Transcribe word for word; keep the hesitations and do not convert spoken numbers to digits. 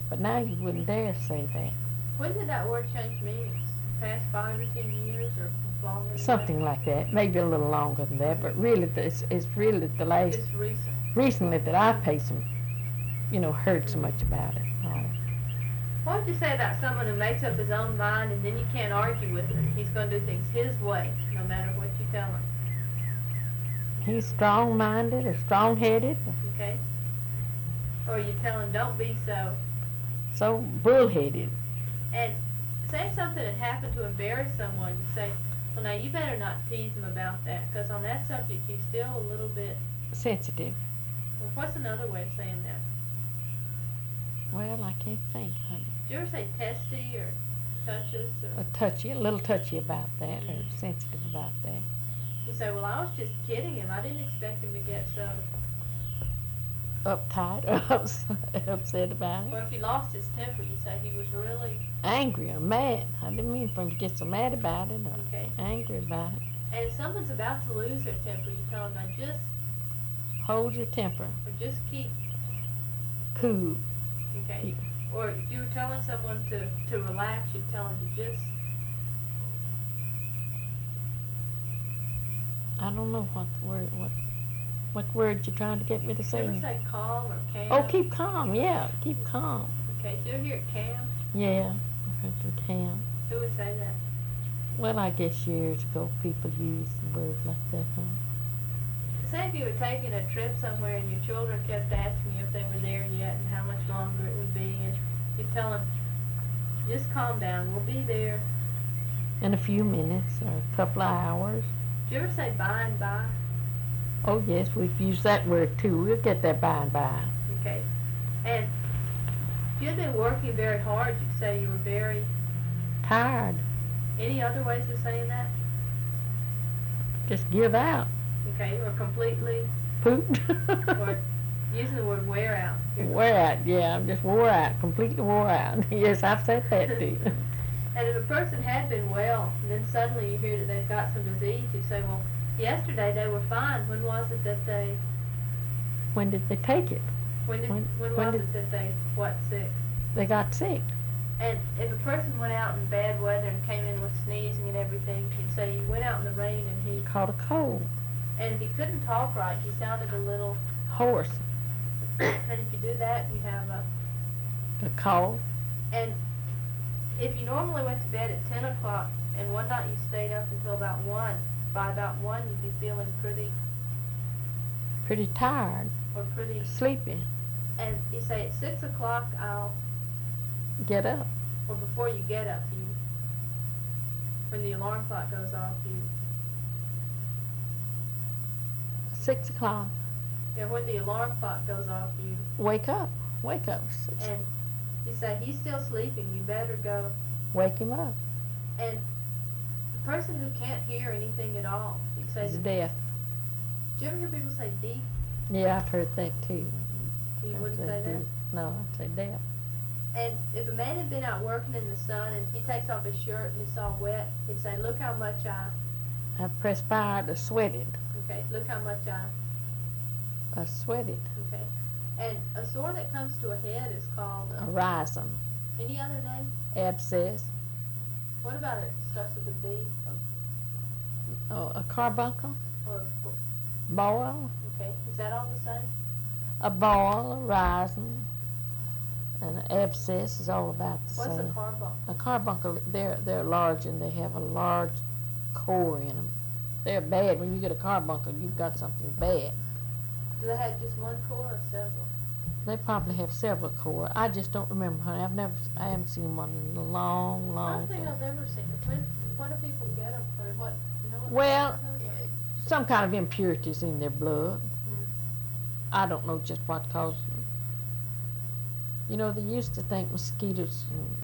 But now you wouldn't dare say that. When did that word change meanings? Past five or ten years or longer than Something like that, maybe a little longer than that, but really it's, it's really the that? last, Just recent. recently that I've paid some, you know, heard so Mhm. much about it. Oh. What would you say about someone who makes up his own mind and then you can't argue with him? He's going to do things his way, no matter what you tell him. He's strong-minded or strong-headed, Okay? Or you tell him, don't be so. so bullheaded. And say something had happened to embarrass someone. You say, well, now you better not tease him about that, because on that subject he's still a little bit. Sensitive. Well, what's another way of saying that? Well, I can't think, honey. Do you ever say testy or touches? Or A touchy, a little touchy about that, or Mhm. sensitive about that. You say, well, I was just kidding him. I didn't expect him to get so. Uptight or ups- upset about Or it. if he lost his temper, you say he was really. Angry or mad. I didn't mean for him to get so mad about it or Okay. angry about it. And if someone's about to lose their temper, you tell them, now just, Hold your temper. or just keep. Cool. Okay. Or if you were telling someone to, to relax, you'd tell them to just. I don't know what the word, what, what word you're trying to get me to Do you say. ever say calm or calm? Oh, keep calm. Yeah, keep calm. Okay. Do you ever hear it calm? Yeah, I heard the calm. Who would say that? Well, I guess years ago people used the word like that, huh? Say if you were taking a trip somewhere and your children kept asking you if they were there yet and how much longer it would be, and you tell them, just calm down, we'll be there. In a few minutes or a couple of hours. Do you ever say by and by? Oh, yes, we've used that word too. We'll get there by and by. Okay. And if you had been working very hard, you'd say you were very. Tired. Any other ways of saying that? Just give out. Okay, or completely, Pooped. or using the word wear out. You're Wear out, yeah, I'm just wore out, completely wore out. Yes, I've said that too. And if a person had been well, and then suddenly you hear that they've got some disease, you say, well, yesterday they were fine. When was it that they? When did they take it? When did? When, When- was when it that they what sick? They got sick. And if a person went out in bad weather and came in with sneezing and everything, you'd say he went out in the rain and he. Caught a cold. And if he couldn't talk right, he sounded a little. Horse. And if you do that, you have a. A cough. And if you normally went to bed at ten o'clock and one night you stayed up until about one, by about one you'd be feeling pretty Pretty tired. or pretty. Sleepy. And you say at six o'clock I'll, Get up. or before you get up, you, when the alarm clock goes off, you, Six o'clock. you know, when the alarm clock goes off, you, Wake up. Wake up. Six. and you say he's still sleeping, you better go. Wake him up. And the person who can't hear anything at all, you say, He's do deaf. you ever hear people say deaf? Yeah, I've heard that too. You I've wouldn't say said that? deaf. No, I'd say deaf. And if a man had been out working in the sun and he takes off his shirt and it's all wet, he'd say, look how much I, I've perspired or sweated. okay, look how much I, I sweated. okay. And a sore that comes to a head is called, A uh, rising. any other name? Abscess. What about it starts with a B? Oh, a carbuncle. Or, Boil. okay, is that all the same? A boil, a rising, and an abscess is all about the What's a same. carbuncle? A carbuncle, they're they're large and they have a large core in them. They're bad. When you get a carbuncle, you've got something bad. Do they have just one core or several? They probably have several core. I just don't remember, honey. I've never, I haven't seen one in a long, I long don't think time. I've ever seen it. When, when do people get them? Or what, you know what? Well, causes them? some kind of impurities in their blood. Hmm. I don't know just what causes them. You know, they used to think mosquitoes and